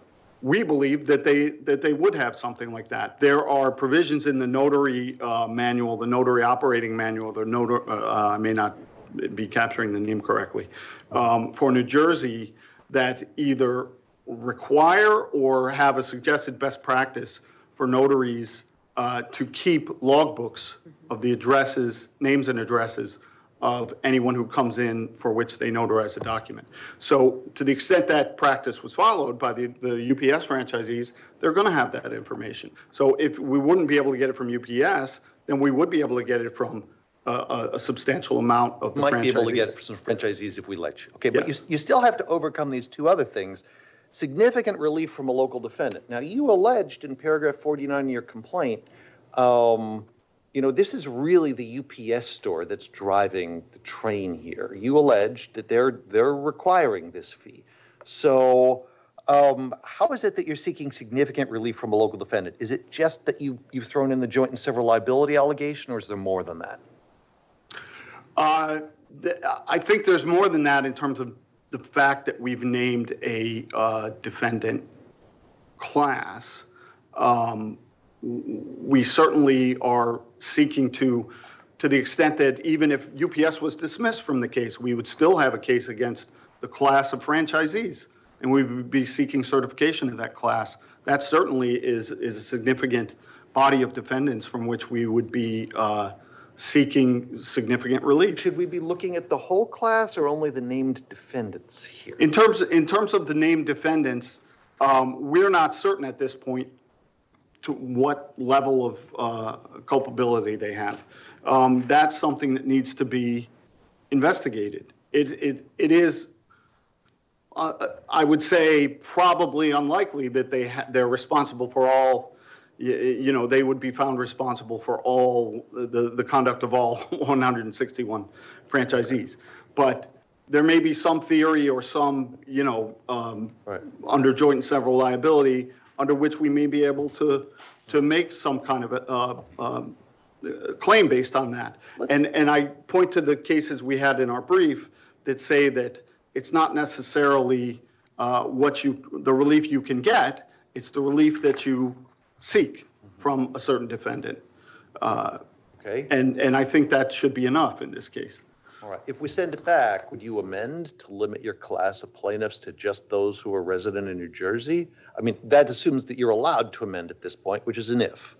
we believe that they that they would have something like that. There are provisions in the notary uh, manual, the notary operating manual, the notary, uh, I may not be capturing the name correctly, um, for New Jersey that either require or have a suggested best practice for notaries uh, to keep logbooks of the addresses, names and addresses of anyone who comes in for which they notarize a document. So to the extent that practice was followed by the, the U P S franchisees, they're going to have that information. So if we wouldn't be able to get it from U P S, then we would be able to get it from a, a, a substantial amount of the franchisees. Might be able to get it from franchisees if we let you. Okay, but you, Yes. you still have to overcome these two other things. Significant relief from a local defendant. Now, you alleged in paragraph forty-nine of your complaint, um, you know, this is really the U P S store that's driving the train here. You alleged that they're they're requiring this fee. So um, how is it that you're seeking significant relief from a local defendant? Is it just that you, you've thrown in the joint and several liability allegation, or is there more than that? Uh, th- I think there's more than that in terms of the fact that we've named a uh, defendant class. Um, w- We certainly are seeking to, to the extent that even if U P S was dismissed from the case, we would still have a case against the class of franchisees, and we would be seeking certification of that class. That certainly is, is a significant body of defendants from which we would be uh, seeking significant relief. Should we be looking at the whole class or only the named defendants here? In terms, in terms of the named defendants, um, we're not certain at this point to what level of uh, culpability they have. Um, That's something that needs to be investigated. it, it, it is, uh, I would say, probably unlikely that they ha- they're responsible for all, you, you know, they would be found responsible for all the, the conduct of all one hundred sixty-one franchisees. But there may be some theory or some, you know, um, Right. under joint and several liability, under which we may be able to, to make some kind of a, uh, um, uh, claim based on that. And, and I point to the cases we had in our brief that say that it's not necessarily uh, what you, the relief you can get, it's the relief that you seek from a certain defendant. Uh, Okay. And, and I think that should be enough in this case. All right. If we send it back, would you amend to limit your class of plaintiffs to just those who are resident in New Jersey? I mean, that assumes that you're allowed to amend at this point, which is an if.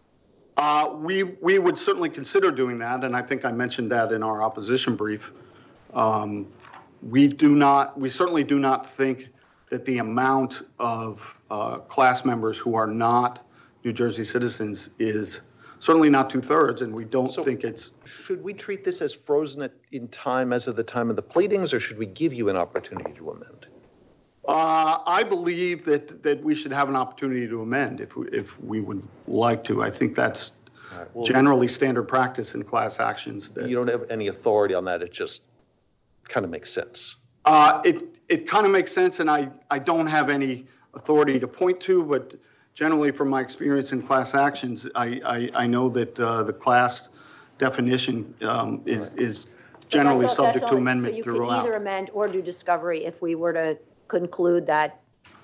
Uh, we, we would certainly consider doing that, and I think I mentioned that in our opposition brief. Um, we do not, we certainly do not think that the amount of uh, class members who are not New Jersey citizens is certainly not two-thirds, and we don't So- think it's, Should we treat this as frozen at- in time as of the time of the pleadings, or should we give you an opportunity to amend? uh, I believe that, that we should have an opportunity to amend if, we- if we would like to. I think that's All right, well, generally standard practice in class actions. That You don't have any authority on that. It just kind of makes sense. Uh, it, it kind of makes sense, and I, I don't have any authority to point to, but generally from my experience in class actions, I, I, I know that uh, the class definition um, is, is generally That's all- that's subject to only- amendment So you could either throughout. amend or do discovery if we were to conclude that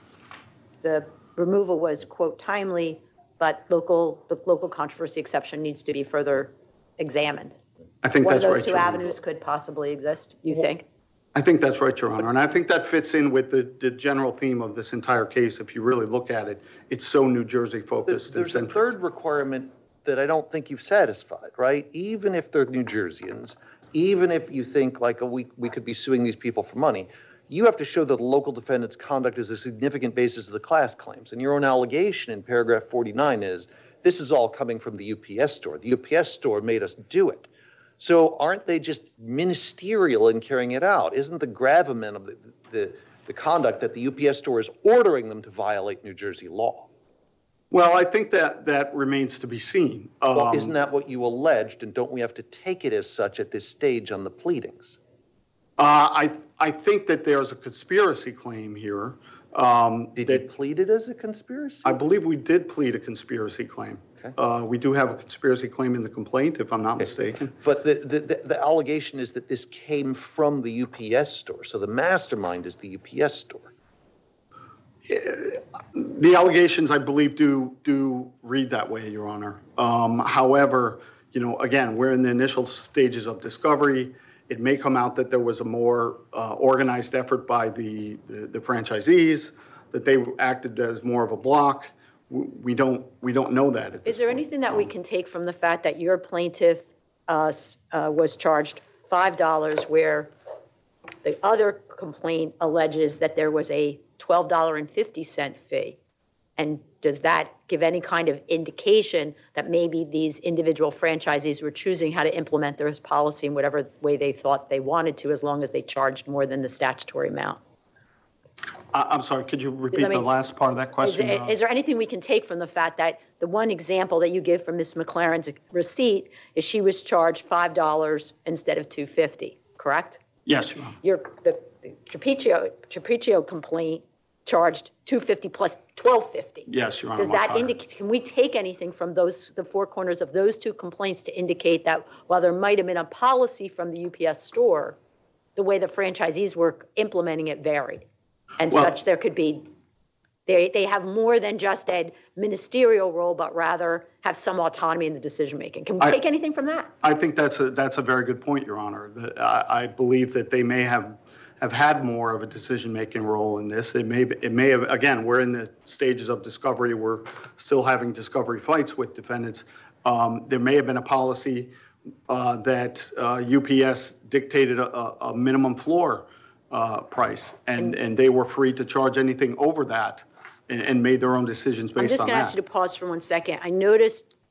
the removal was, quote, timely, but local, the local controversy exception needs to be further examined. I think One of that's right, those two Your Honor. avenues could possibly exist, you think? I think that's right, Your Honor, and I think that fits in with the, the general theme of this entire case. If you really look at it, it's so New Jersey There's focused and there's a centric. third requirement that I don't think you've satisfied, right? Even if they're New Jerseyans, even if you think like a, we, we could be suing these people for money, you have to show that the local defendant's conduct is a significant basis of the class claims. And your own allegation in paragraph forty-nine is, this is all coming from the U P S store. The U P S store made us do it. So aren't they just ministerial in carrying it out? Isn't the gravamen of the, the, the conduct that the U P S store is ordering them to violate New Jersey law? Well, I think that, that remains to be seen. Well, Um, isn't that what you alleged, and don't we have to take it as such at this stage on the pleadings? Uh, I, I think that there's a conspiracy claim here. Um, Did you that plead it as a conspiracy? I believe we did plead a conspiracy claim. Okay. Uh, we do have a conspiracy claim in the complaint, if I'm not mistaken. But the, the, the- the allegation is that this came from the U P S store, so the mastermind is the U P S store. The allegations, I believe, do, do read that way, Your Honor. Um, however, you know, again, we're in the initial stages of discovery. It may come out that there was a more uh, organized effort by the, the, the franchisees, that they acted as more of a block. We we don't, we don't know that at this Is there point. anything that we can take from the fact that your plaintiff uh, s- uh, was charged five dollars where the other complaint alleges that there was a twelve dollars and fifty cents fee? And does that give any kind of indication that maybe these individual franchisees were choosing how to implement their policy in whatever way they thought they wanted to, as long as they charged more than the statutory amount? I- I'm sorry, could you repeat the mean, last part of that Is question? Your there, Honor? is there anything we can take from the fact that the one example that you give from Miz McLaren's receipt is she was charged five dollars instead of two hundred fifty dollars, correct? Yes, Your Honor. Your, the the Trapicio, Trapicio complaint charged two hundred fifty plus twelve fifty. Yes, Your Honor. Does much that higher. indicate, can we take anything from those, the four corners of those two complaints to indicate that while there might have been a policy from the U P S store, the way the franchisees were implementing it varied? And Well- such there could be, they, they have more than just a ministerial role, but rather have some autonomy in the decision-making. Can we I- take anything from that? I think that's a, that's a very good point, Your Honor. That I, I believe that they may have, have had more of a decision-making role in this. It may, it may have, again, we're in the stages of discovery. We're still having discovery fights with defendants. Um, there may have been a policy uh, that uh, U P S dictated a, a a minimum floor uh, price, and, and they were free to charge anything over that and, and made their own decisions I'm based just on going to ask you that. to pause for one second. I noticed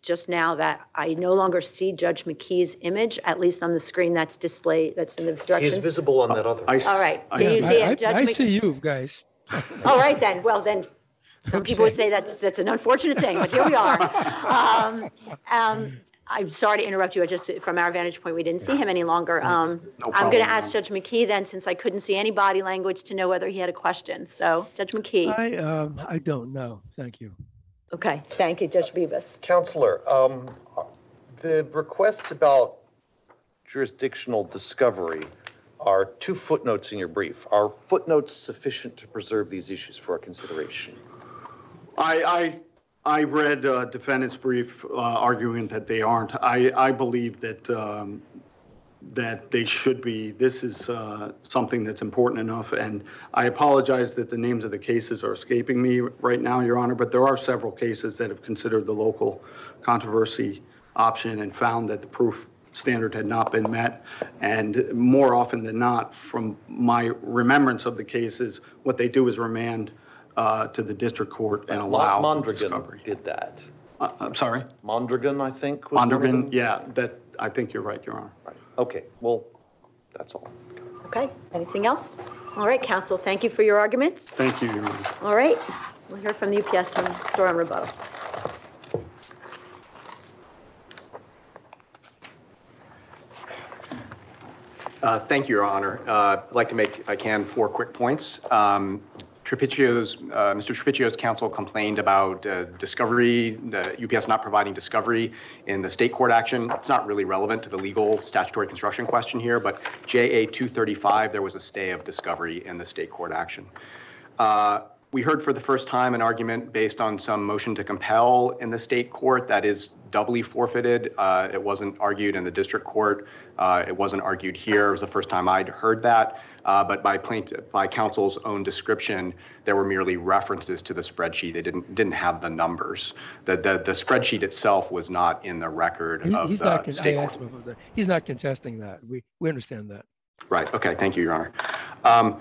just now that I no longer see Judge McKee's image, at least on the screen that's displayed, that's in the He's direction. visible on that other. I s- All right. I Do you s- see I, it, Judge I, I Mc- see you guys. All right, then. Well, then, some people would Okay. say that's, that's an unfortunate thing, but here we are. Um, um, I'm sorry to interrupt you. I just, from our vantage point, we didn't see him any longer. Um, No I'm problem, going to ask ma'am. Judge McKee then, since I couldn't see any body language, to know whether he had a question. So, Judge McKee. I, um, I don't know. Thank you. Okay, thank you, Judge Bibas. Counselor, um, the requests about jurisdictional discovery are two footnotes in your brief. Are footnotes sufficient to preserve these issues for our consideration? I, I, I read uh, defendant's brief uh, arguing that they aren't. I, I believe that, um, that they should be. This is uh, something that's important enough, and I apologize that the names of the cases are escaping me right now, Your Honor, but there are several cases that have considered the local controversy option and found that the proof standard had not been met. And more often than not, from my remembrance of the cases, what they do is remand uh, to the district court and allow Mondragon discovery. did that. Uh, I'm sorry? Mondragon, I think, was one of Mondragon, them? yeah, that, I think you're right, Your Honor. Right. Okay, well, that's all. Okay, anything else? All right, counsel, thank you for your arguments. Thank you, Your Honor. All right, we'll hear from the U P S store on rebuttal. Uh, Thank you, Your Honor. Uh, I'd like to make, if I can, four quick points. Um, Trapiccio's, uh, Mister Trapiccio's counsel complained about uh, discovery, the U P S not providing discovery in the state court action. It's not really relevant to the legal statutory construction question here, but J A two thirty-five, there was a stay of discovery in the state court action. Uh, We heard for the first time an argument based on some motion to compel in the state court that is doubly forfeited. Uh, It wasn't argued in the district court. Uh, It wasn't argued here. It was the first time I'd heard that. Uh, But by plaintiff, by counsel's own description, there were merely references to the spreadsheet. They didn't didn't have the numbers. The the, the spreadsheet itself was not in the record He- of He's not, the con- I state asked court. him about that. He's not contesting that. We, we understand that. Right. Okay. Thank you, Your Honor. Um,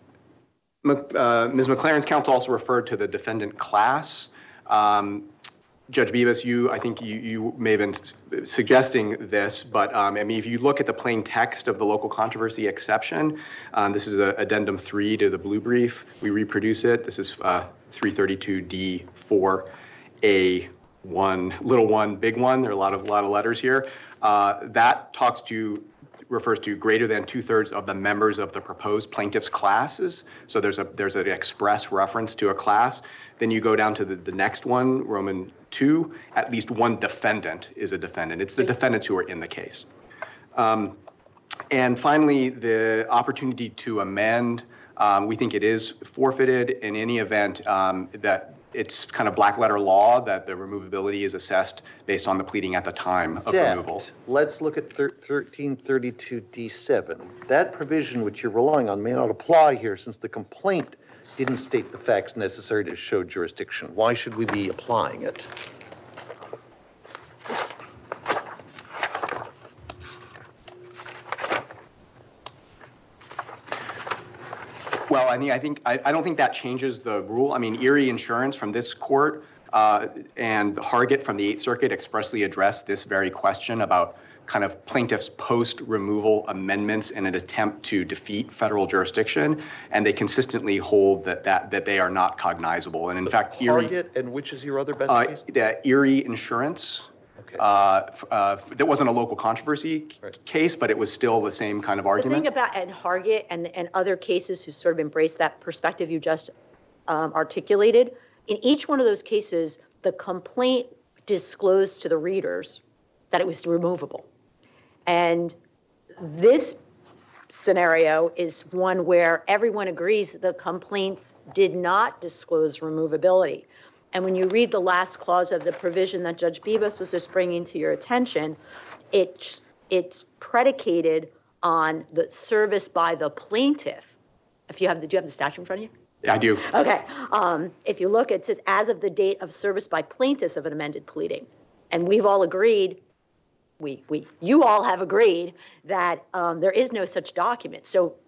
Mc- uh, Miz McLaren's counsel also referred to the defendant class. Um, Judge Bibas, you, I think you, you may have been s- suggesting this, but um, I mean, if you look at the plain text of the local controversy exception, um, this is a addendum three to the blue brief. We reproduce it. This is uh, three thirty-two D four A one, little one, big one. There are a lot of, lot of letters here. Uh, that talks to refers to greater than two-thirds of the members of the proposed plaintiff's classes. So there's a there's an express reference to a class. Then you go down to the, the next one, Roman two, at least one defendant is a defendant. It's the defendants who are in the case. Um, and finally, the opportunity to amend, um, we think it is forfeited in any event um, that it's kind of black letter law that the removability is assessed based on the pleading at the time of removal. Except, let's look at thirteen thirty-two D seven. That provision which you're relying on may not apply here since the complaint didn't state the facts necessary to show jurisdiction. Why should we be applying it? Well, I mean, I think I, I don't think that changes the rule. I mean, Erie Insurance from this court uh, and Hargett from the Eighth Circuit expressly addressed this very question about kind of plaintiffs' post-removal amendments in an attempt to defeat federal jurisdiction, and they consistently hold that that that they are not cognizable. And in fact, Erie, Target, and which is your other best uh, case? the Erie Insurance. Okay. Uh, f- uh, that wasn't a local controversy c- Right. case, but it was still the same kind of The argument. thing about Ed Hargett and, and other cases who sort of embrace that perspective you just um, articulated, in each one of those cases, the complaint disclosed to the readers that it was removable. And this scenario is one where everyone agrees the complaints did not disclose removability. And when you read the last clause of the provision that Judge Bibas was just bringing to your attention, it, it's predicated on the service by the plaintiff. If you have the, do you have the statute in front of you? I do. Okay. Um, if you look, it says as of the date of service by plaintiffs of an amended pleading. And we've all agreed, we, we, you all have agreed that um, there is no such document. So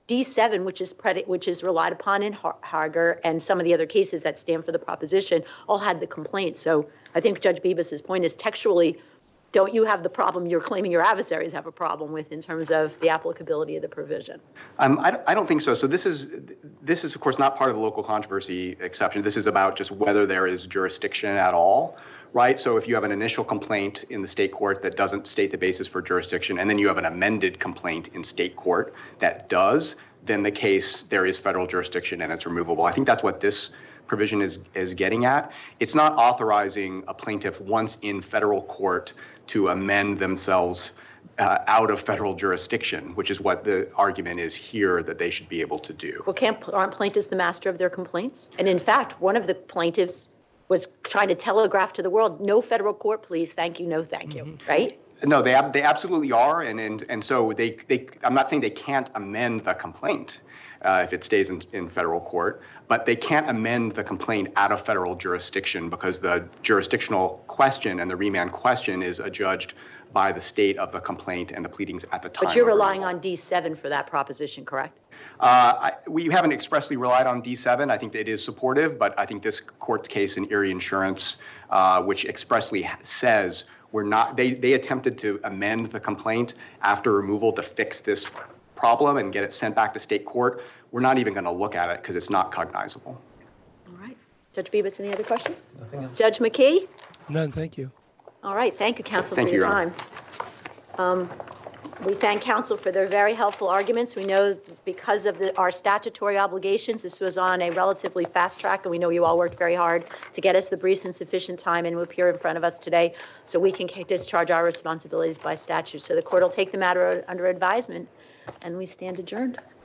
D seven, which is predi- which is relied upon in Har- Harger, and some of the other cases that stand for the proposition, all had the complaint. So I think Judge Bibas's point is textually, don't you have the problem you're claiming your adversaries have a problem with in terms of the applicability of the provision? Um, I, don't- I don't think so. So this is, this is of course not part of the local controversy exception. This is about just whether there is jurisdiction at all, right? So if you have an initial complaint in the state court that doesn't state the basis for jurisdiction, and then you have an amended complaint in state court that does, then the case, there is federal jurisdiction and it's removable. I think that's what this provision is, is getting at. It's not authorizing a plaintiff once in federal court to amend themselves uh, out of federal jurisdiction, which is what the argument is here that they should be able to do. Well, can't, aren't plaintiffs the master of their complaints? And in fact, one of the plaintiffs was trying to telegraph to the world, no federal court, please, thank you, no thank you, mm-hmm. right? No, they ab- they absolutely are, and and and so they they. I'm not saying they can't amend the complaint uh, if it stays in, in federal court, but they can't amend the complaint out of federal jurisdiction because the jurisdictional question and the remand question is adjudged by the state of the complaint and the pleadings at the time. But you're of relying removal. on D seven for that proposition, correct? Uh, I, we haven't expressly relied on D seven. I think that it is supportive, but I think this court's case in Erie Insurance, uh, which expressly says we're not, they, they attempted to amend the complaint after removal to fix this problem and get it sent back to state court. We're not even going to look at it because it's not cognizable. All right. Judge Bibas, any other questions? Nothing else. Judge McKee? None, thank you. All right. Thank you, counsel, Thank for you, your Your Honor. time. Um, we thank counsel for their very helpful arguments. We know because of the, our statutory obligations, this was on a relatively fast track, and we know you all worked very hard to get us the briefs in sufficient time and appear in front of us today so we can discharge our responsibilities by statute. So the court will take the matter under advisement, and we stand adjourned.